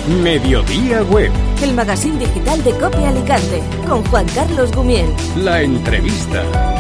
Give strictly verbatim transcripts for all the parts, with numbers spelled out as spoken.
Mediodía Web. El magazín digital de COPE Alicante, con Juan Carlos Gumiel. La entrevista.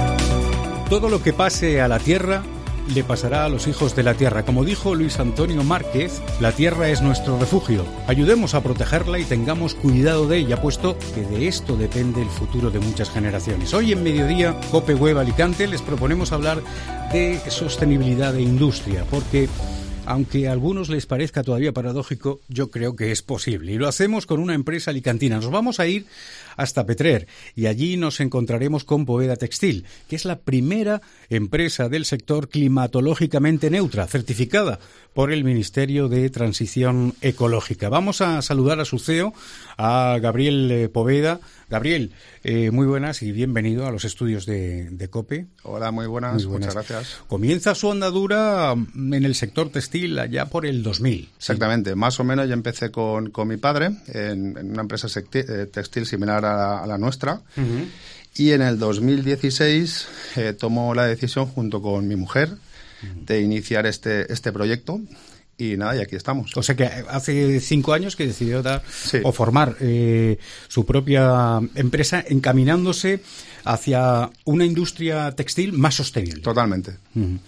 Todo lo que pase a la Tierra le pasará a los hijos de la Tierra. Como dijo Luis Antonio Márquez, la Tierra es nuestro refugio. Ayudemos a protegerla y tengamos cuidado de ella, puesto que de esto depende el futuro de muchas generaciones. Hoy en Mediodía, COPE Web Alicante, les proponemos hablar de sostenibilidad e industria, porque aunque a algunos les parezca todavía paradójico, yo creo que es posible. Y lo hacemos con una empresa alicantina. Nos vamos a ir hasta Petrer y allí nos encontraremos con Poveda Textil, que es la primera empresa del sector climatológicamente neutra, certificada por el Ministerio de Transición Ecológica. Vamos a saludar a su C E O, a Gabriel Poveda. Gabriel, eh, muy buenas y bienvenido a los estudios de, de COPE. Hola, muy buenas, muy buenas, muchas gracias. Comienza su andadura en el sector textil allá por el dos mil. Exactamente, ¿sí? Más o menos yo empecé con, con mi padre en, en una empresa textil similar a la, a la nuestra. Uh-huh. Y en el dos mil dieciséis eh, tomó la decisión junto con mi mujer uh-huh. de iniciar este, este proyecto. Y nada, y aquí estamos. O sea que hace cinco años que decidió dar sí. o formar eh, su propia empresa encaminándose hacia una industria textil más sostenible. Totalmente. Uh-huh.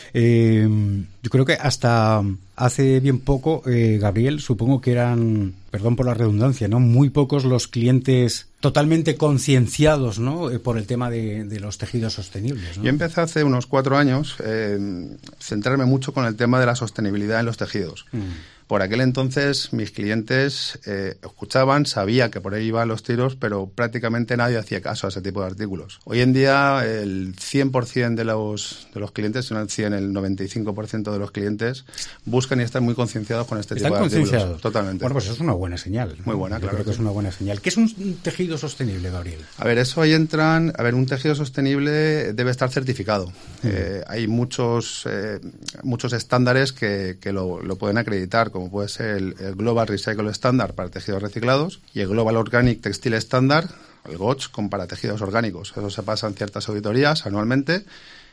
Eh, yo creo que hasta hace bien poco, eh, Gabriel, supongo que eran, perdón por la redundancia, ¿no? Muy pocos los clientes totalmente concienciados, ¿no? Eh, por el tema de, de los tejidos sostenibles, ¿no? Yo empecé hace unos cuatro años eh, centrarme mucho con el tema de la sostenibilidad en los tejidos. Mm. Por aquel entonces mis clientes eh, escuchaban, sabía que por ahí iban los tiros, pero prácticamente nadie hacía caso a ese tipo de artículos. Hoy en día el cien por ciento de los, de los clientes, si no el cien, el noventa y cinco por ciento de los clientes buscan y están muy concienciados con este tipo de artículos. ¿Están concienciados? Totalmente. Bueno, pues eso es una buena señal, ¿no? Muy buena, Yo claro. creo que es una buena señal. ¿Qué es un tejido sostenible, Gabriel? A ver, eso ahí entran... A ver, un tejido sostenible debe estar certificado. Mm. Eh, hay muchos eh, muchos estándares que, que lo, lo pueden acreditar, como puede ser el, el Global Recycle Standard para tejidos reciclados y el Global Organic Textile Standard, el G O T S, con para tejidos orgánicos. Eso se pasa en ciertas auditorías anualmente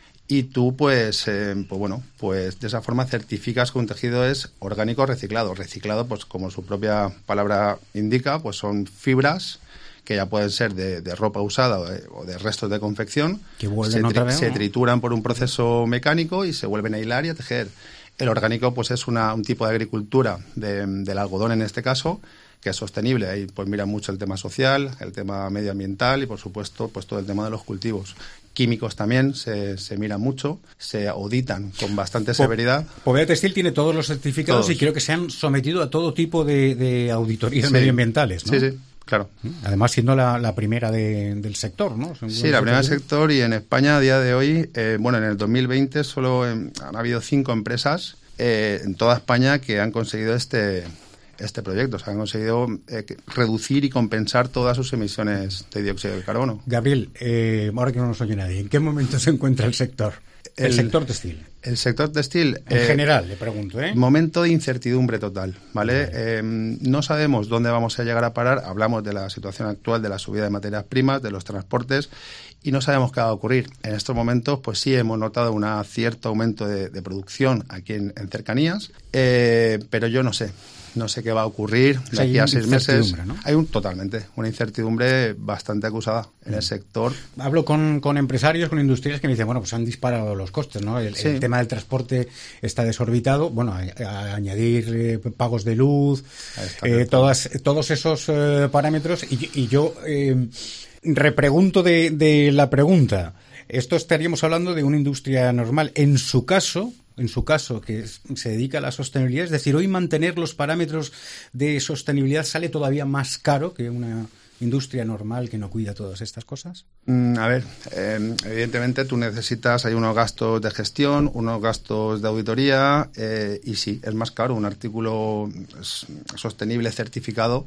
y tú, pues, eh, pues bueno, pues de esa forma certificas que un tejido es orgánico reciclado. Reciclado, pues como su propia palabra indica, pues son fibras que ya pueden ser de, de ropa usada o de, o de restos de confección, que vuelven se, otra tri- vez, se ¿no? trituran por un proceso mecánico y se vuelven a hilar y a tejer. El orgánico, pues es una, un tipo de agricultura de, del algodón en este caso, que es sostenible. Ahí pues mira mucho el tema social, el tema medioambiental y por supuesto pues todo el tema de los cultivos. Químicos también se, se mira mucho, se auditan con bastante severidad. Poveda Textil tiene todos los certificados Todos. Y creo que se han sometido a todo tipo de, de auditorías Sí. medioambientales, ¿no? Sí, sí. Claro. Además, siendo la, la primera de, del sector, ¿no? Sí, la primera del sector y en España a día de hoy, eh, bueno, en el dos mil veinte solo eh, han habido cinco empresas eh, en toda España que han conseguido este este proyecto, o sea, han conseguido eh, reducir y compensar todas sus emisiones de dióxido de carbono. Gabriel, eh, ahora que no nos oye nadie, ¿en qué momento se encuentra el sector? El, el sector textil. El sector textil... En eh, general, le pregunto, ¿eh? Momento de incertidumbre total, ¿vale? Vale. Eh, no sabemos dónde vamos a llegar a parar. Hablamos de la situación actual, de la subida de materias primas, de los transportes, y no sabemos qué va a ocurrir. En estos momentos, pues sí hemos notado un cierto aumento de, de producción aquí en, en cercanías, eh, pero yo no sé. No sé qué va a ocurrir de aquí a seis meses. ¿No? Hay un totalmente una incertidumbre bastante acusada en el sector. Hablo con, con empresarios, con industriales que me dicen, bueno, pues han disparado los costes, ¿no? El, Sí. el tema del transporte está desorbitado. Bueno, a, a añadir eh, pagos de luz, eh, todas, todos esos eh, parámetros. Y, y yo eh, repregunto de, de la pregunta. Esto estaríamos hablando de una industria normal. En su caso... en su caso, que se dedica a la sostenibilidad, es decir, hoy mantener los parámetros de sostenibilidad sale todavía más caro que una industria normal que no cuida todas estas cosas. Mm, a ver, eh, evidentemente tú necesitas, hay unos gastos de gestión, unos gastos de auditoría, eh, y sí, es más caro. Un artículo sostenible certificado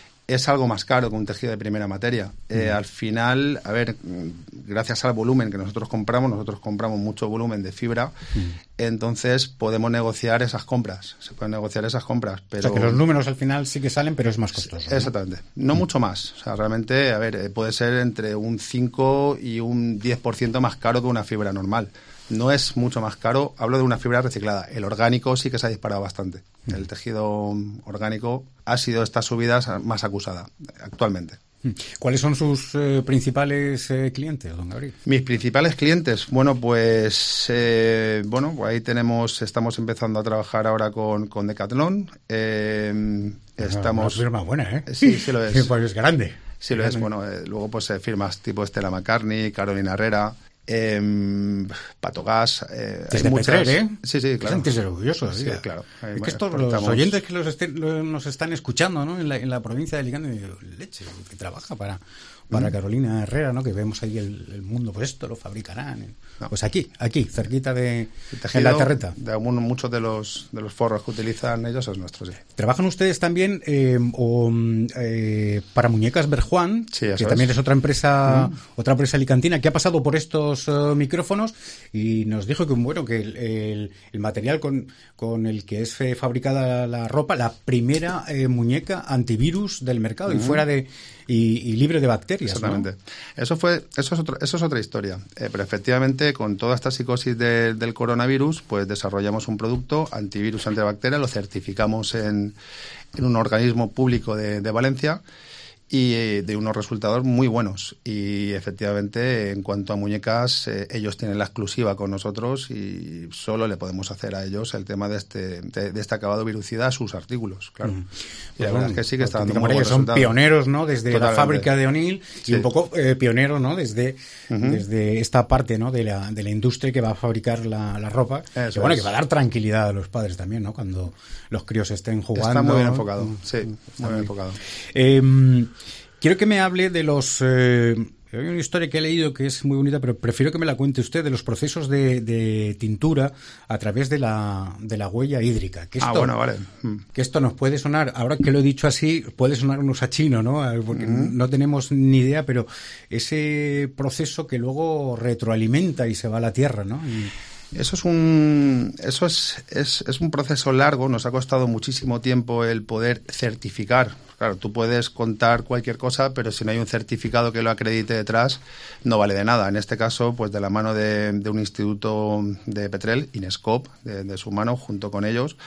es algo más caro que un tejido de primera materia. Eh, mm. Al final, a ver, gracias al volumen que nosotros compramos, nosotros compramos mucho volumen de fibra, mm. entonces podemos negociar esas compras, se pueden negociar esas compras. Pero... O sea, que los números al final sí que salen, pero es más costoso. Exactamente, no, no mm. mucho más. O sea, realmente, a ver, puede ser entre un cinco y un diez por ciento más caro que una fibra normal. no es mucho más caro. Hablo de una fibra reciclada. El orgánico sí que se ha disparado bastante. El tejido orgánico ha sido estas subidas más acusada actualmente. ¿Cuáles son sus eh, principales eh, clientes, don Gabriel? Mis principales clientes, bueno, pues eh, bueno, pues ahí tenemos, estamos empezando a trabajar ahora con, con Decathlon. Eh, estamos. Una firma buena, ¿eh? Sí, sí lo es. Pues es grande. Sí lo es. Bueno, eh, luego pues eh, firmas tipo Stella McCartney, Carolina Herrera. Eh, Patogás, eh, desde Petrer, ¿eh? Sí, sí, claro. Sentirse orgulloso, sí, diga. Claro. Ahí, es que bueno, estos los estamos... oyentes que los estén, los, nos están escuchando, ¿no? En la, en la provincia de Alicante, leche, que trabaja para, para mm. Carolina Herrera, ¿no? Que vemos ahí el, el mundo, pues esto lo fabricarán. No. Pues aquí, aquí, cerquita de en la terreta. De algunos, muchos de los de los forros que utilizan ellos es nuestro, sí. ¿Trabajan ustedes también eh, o, eh, para Muñecas Berjuan, sí, que también es, es otra empresa, mm. otra empresa alicantina que ha pasado por estos uh, micrófonos y nos dijo que bueno que el, el, el material con, con el que es fabricada la ropa, la primera eh, muñeca antivirus del mercado mm. y fuera de y, y libre de bacterias. Exactamente. ¿no? Eso fue, eso es otro, eso es otra historia. Eh, pero efectivamente, con toda esta psicosis de, del coronavirus, pues desarrollamos un producto antivirus antibacteria, lo certificamos en, en un organismo público de, de Valencia y eh, de unos resultados muy buenos. Y efectivamente, en cuanto a muñecas, eh, ellos tienen la exclusiva con nosotros y solo le podemos hacer a ellos el tema de este de, de este acabado virucida a sus artículos, claro. Mm. Y pues la verdad es que sí que está dando muy buenos son resultados. Pioneros, ¿no? Desde Totalmente. La fábrica de O'Neill y sí. un poco eh, pioneros, ¿no? Desde, uh-huh. desde esta parte, ¿no? De la, de la industria que va a fabricar la, la ropa. Eso que, bueno, es. que va a dar tranquilidad a los padres también, ¿no? Cuando los críos estén jugando. Está muy bien enfocado, sí, muy bien, bien enfocado. Eh, Quiero que me hable de los... Eh, hay una historia que he leído que es muy bonita, pero prefiero que me la cuente usted, de los procesos de, de tintura a través de la, de la huella hídrica. Que esto, ah, bueno, vale. Que esto nos puede sonar, ahora que lo he dicho así, puede sonarnos a chino, ¿no? Porque uh-huh. no tenemos ni idea, pero ese proceso que luego retroalimenta y se va a la tierra, ¿no? Y, Eso es un eso es, es es un proceso largo, nos ha costado muchísimo tiempo el poder certificar. Claro, tú puedes contar cualquier cosa, pero si no hay un certificado que lo acredite detrás, no vale de nada. En este caso, pues de la mano de, de un instituto de Petrel, Inescop, de, de su mano, junto con ellos,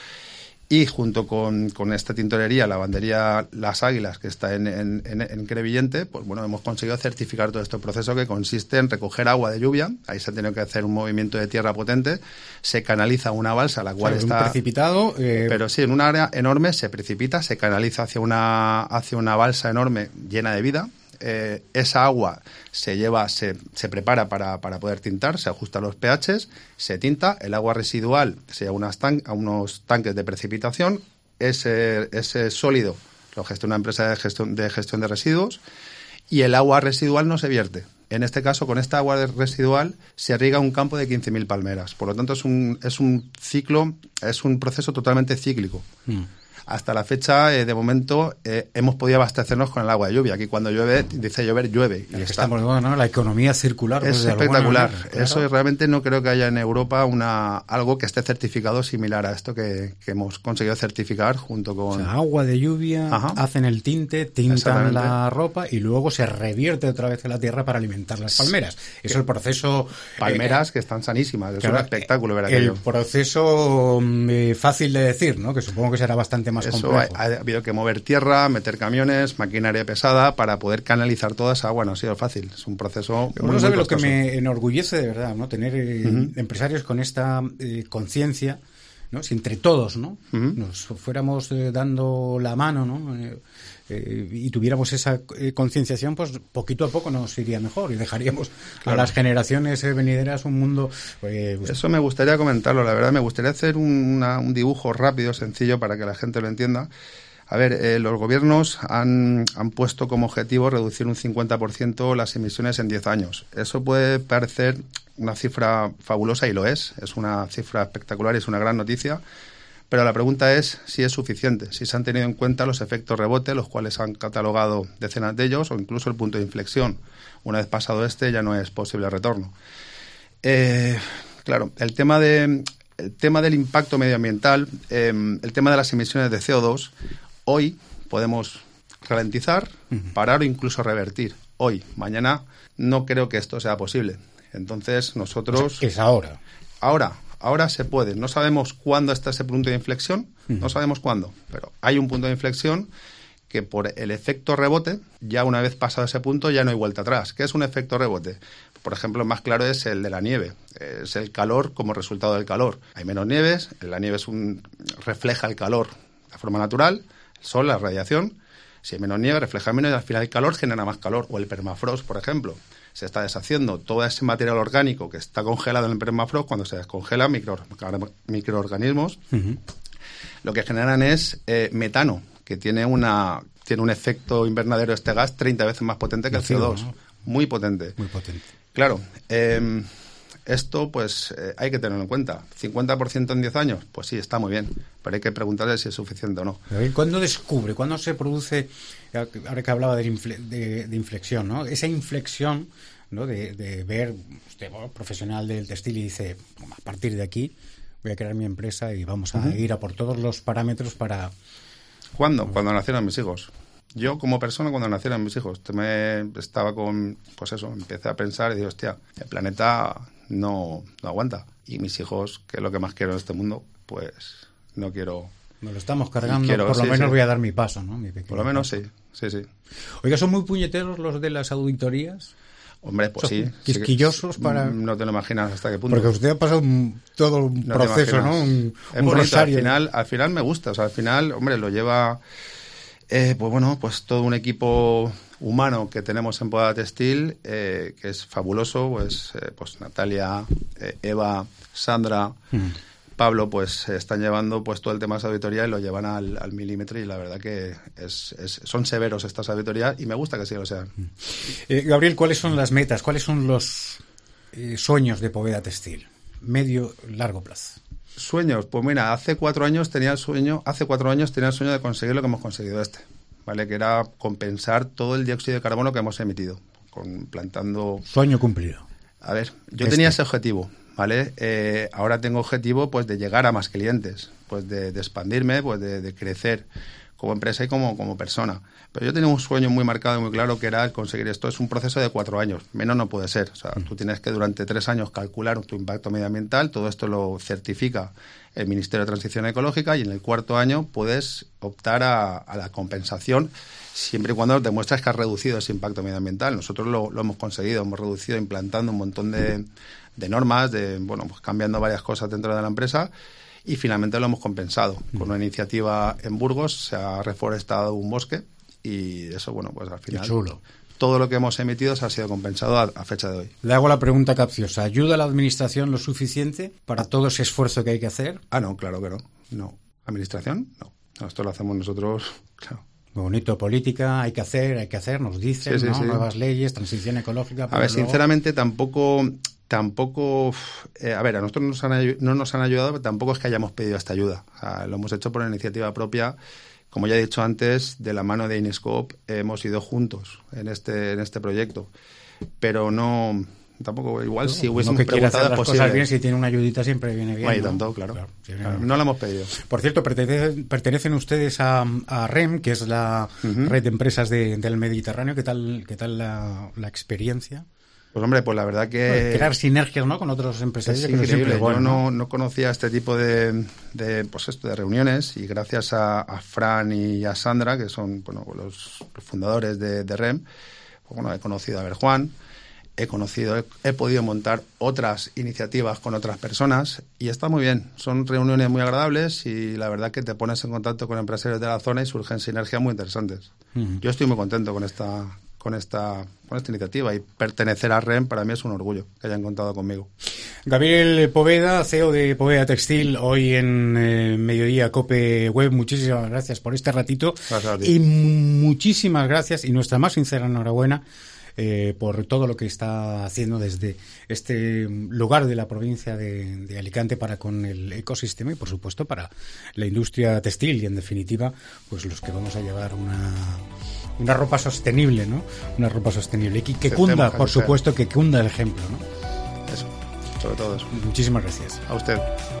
y junto con, con esta tintorería, la lavandería Las Águilas, que está en, en, en, en Crevillente, pues bueno, hemos conseguido certificar todo este proceso que consiste en recoger agua de lluvia. Ahí se ha tenido que hacer un movimiento de tierra potente, se canaliza una balsa, la cual o sea, está... un precipitado... Eh... Pero sí, en un área enorme se precipita, se canaliza hacia una, hacia una balsa enorme llena de vida. Eh, esa agua se lleva, se, se prepara para, para poder tintar, se ajusta a los pHs, se tinta, el agua residual se lleva unas tan, a unos tanques de precipitación, ese, ese sólido lo gestiona una empresa de gestión, de gestión de residuos y el agua residual no se vierte. En este caso, con esta agua residual se riega un campo de quince mil palmeras. Por lo tanto, es un, es un ciclo, es un proceso totalmente cíclico. Mm. Hasta la fecha, eh, de momento, eh, hemos podido abastecernos con el agua de lluvia. Aquí cuando llueve, dice llover, llueve. Y estamos, ¿no? La economía circular. Es pues, espectacular. Manera, claro. Eso realmente no creo que haya en Europa una algo que esté certificado similar a esto que, que hemos conseguido certificar junto con... O sea, agua de lluvia, Ajá. hacen el tinte, tintan la ropa y luego se revierte otra vez en la tierra para alimentar las palmeras. Eso es el proceso... Palmeras eh, que están sanísimas. Es claro, un espectáculo ver aquello. El proceso eh, fácil de decir, ¿no? Que supongo que será bastante más Eso complejo. Ha, ha habido que mover tierra, meter camiones, maquinaria pesada para poder canalizar toda esa agua. No ha sido fácil. Es un proceso Pero muy, no sabe muy lo que me enorgullece de verdad, ¿no? Tener eh, uh-huh. empresarios con esta eh, conciencia, ¿no? Si entre todos, ¿no? Uh-huh. Nos fuéramos eh, dando la mano, ¿no? Eh, eh, y tuviéramos esa eh, concienciación, pues poquito a poco nos iría mejor y dejaríamos claro. a las generaciones eh, venideras un mundo... Eh, pues... Eso me gustaría comentarlo, la verdad. Me gustaría hacer una, un dibujo rápido, sencillo, para que la gente lo entienda. A ver, eh, los gobiernos han, han puesto como objetivo reducir un cincuenta por ciento las emisiones en diez años. Eso puede parecer una cifra fabulosa y lo es. Es una cifra espectacular y es una gran noticia. Pero la pregunta es si es suficiente, si se han tenido en cuenta los efectos rebote, los cuales han catalogado decenas de ellos, o incluso el punto de inflexión. Una vez pasado este ya no es posible retorno. Eh, claro, el tema de... El tema del impacto medioambiental, eh, el tema de las emisiones de C O dos, hoy podemos ralentizar, parar o incluso revertir. Hoy, mañana, no creo que esto sea posible. Entonces, nosotros... O sea, es ahora. Ahora, ahora se puede. No sabemos cuándo está ese punto de inflexión, uh-huh. no sabemos cuándo, pero hay un punto de inflexión que por el efecto rebote, ya una vez pasado ese punto, ya no hay vuelta atrás. ¿Qué es un efecto rebote? Por ejemplo, el más claro es el de la nieve. Es el calor como resultado del calor. Hay menos nieves, la nieve es un, refleja el calor de forma natural, el sol, la radiación. Si hay menos nieve, refleja menos y al final el calor genera más calor. O el permafrost, por ejemplo. Se está deshaciendo todo ese material orgánico que está congelado en el permafrost. Cuando se descongela, micro, microorganismos, uh-huh. lo que generan es eh, metano, que tiene una tiene un efecto invernadero este gas treinta veces más potente que el C O dos. ¿No? Muy potente. Muy potente. Claro, eh, esto pues eh, hay que tenerlo en cuenta. ¿cincuenta por ciento en diez años? Pues sí, está muy bien, pero hay que preguntarle si es suficiente o no. ¿Cuándo descubre, cuándo se produce, ahora que hablaba de, infle, de, de inflexión, ¿no? Esa inflexión, ¿no? de, de ver, usted, bueno, profesional del textil y dice, a partir de aquí voy a crear mi empresa y vamos a uh-huh. ir a por todos los parámetros para... ¿Cuándo? Cuando nacieron mis hijos. Yo, como persona, cuando nacieron mis hijos, me estaba con, pues eso, empecé a pensar y digo, hostia, el planeta no, no aguanta. Y mis hijos, que es lo que más quiero en este mundo, pues no quiero... Nos lo estamos cargando, quiero, por lo sí, menos sí. voy a dar mi paso, ¿no? Mi por lo menos paso. sí, sí, sí. Oiga, ¿son muy puñeteros los de las auditorías? Hombre, pues sí. Quisquillosos sí, para... No te lo imaginas hasta qué punto. Porque usted ha pasado un, todo un no proceso, ¿no? Un, es un bonito, rosario. Al final, al final me gusta. O sea, al final, hombre, lo lleva... Eh, pues bueno, pues todo un equipo humano que tenemos en Poveda Textil, eh, que es fabuloso, pues, eh, pues Natalia, eh, Eva, Sandra, mm. Pablo, pues están llevando pues todo el tema de esa auditoría y lo llevan al, al milímetro y la verdad que es, es, son severos estas auditorías y me gusta que sí lo sean. Eh, Gabriel, ¿cuáles son las metas? ¿Cuáles son los eh, sueños de Poveda Textil? Medio, largo plazo. Sueños, pues mira, hace cuatro años tenía el sueño, hace cuatro años tenía el sueño de conseguir lo que hemos conseguido este, ¿vale? Que era compensar todo el dióxido de carbono que hemos emitido, con, plantando... Sueño cumplido. A ver, yo este. tenía ese objetivo, ¿vale? Eh, ahora tengo objetivo, pues, de llegar a más clientes, pues, de, de expandirme, pues, de, de crecer como empresa y como, como persona. Pero yo tenía un sueño muy marcado y muy claro que era el conseguir esto. Es un proceso de cuatro años, menos no puede ser. O sea, mm. tú tienes que durante tres años calcular tu impacto medioambiental, todo esto lo certifica el Ministerio de Transición Ecológica y en el cuarto año puedes optar a, a la compensación siempre y cuando demuestres que has reducido ese impacto medioambiental. Nosotros lo, lo hemos conseguido, hemos reducido implantando un montón de, de normas, de bueno, pues cambiando varias cosas dentro de la empresa. Y finalmente lo hemos compensado. Con una iniciativa en Burgos se ha reforestado un bosque y eso, bueno, pues al final... Qué chulo. Todo lo que hemos emitido se ha sido compensado a, a fecha de hoy. Le hago la pregunta capciosa. ¿Ayuda a la Administración lo suficiente para todo ese esfuerzo que hay que hacer? Ah, no, claro que no. No. ¿Administración? No. Esto lo hacemos nosotros, claro. Muy bonito, política, hay que hacer, hay que hacer, nos dicen, sí, sí, ¿no? Sí. Nuevas leyes, transición ecológica... A ver, luego... sinceramente tampoco... Tampoco, eh, a ver, a nosotros nos han, no nos han ayudado, pero tampoco es que hayamos pedido esta ayuda. O sea, lo hemos hecho por iniciativa propia. Como ya he dicho antes, de la mano de Iniscope hemos ido juntos en este en este proyecto. Pero no, tampoco, igual no, si hubiésemos no que preguntado hacer las posible. Cosas bien, si tiene una ayudita siempre viene bien. Hay ¿no? tanto, claro. claro, sí, claro no la hemos pedido. Por cierto, pertenecen, pertenecen ustedes a, a REM, que es la uh-huh. red de empresas de, del Mediterráneo. ¿Qué tal, qué tal la, la experiencia? Pues hombre, pues la verdad que... Crear sinergias, ¿no?, con otros empresarios. Es increíble. Bueno, Yo no, no conocía este tipo de, de, pues esto, de reuniones y gracias a, a Fran y a Sandra, que son bueno, los, los fundadores de, de REM, pues bueno, he conocido a Berjuan, he conocido, he, he podido montar otras iniciativas con otras personas y está muy bien. Son reuniones muy agradables y la verdad que te pones en contacto con empresarios de la zona y surgen sinergias muy interesantes. Uh-huh. Yo estoy muy contento con esta... con esta con esta iniciativa y pertenecer a REM para mí es un orgullo que hayan contado conmigo. Gabriel Poveda, C E O de Poveda Textil, hoy en eh, Mediodía Cope Web, muchísimas gracias por este ratito y muchísimas gracias y nuestra más sincera enhorabuena eh, por todo lo que está haciendo desde este lugar de la provincia de, de Alicante para con el ecosistema y por supuesto para la industria textil y en definitiva pues los que vamos a llevar una una ropa sostenible, ¿no? Una ropa sostenible y que, que cunda, por supuesto, que cunda el ejemplo, ¿no? Eso, sobre todo eso. Muchísimas gracias. A usted.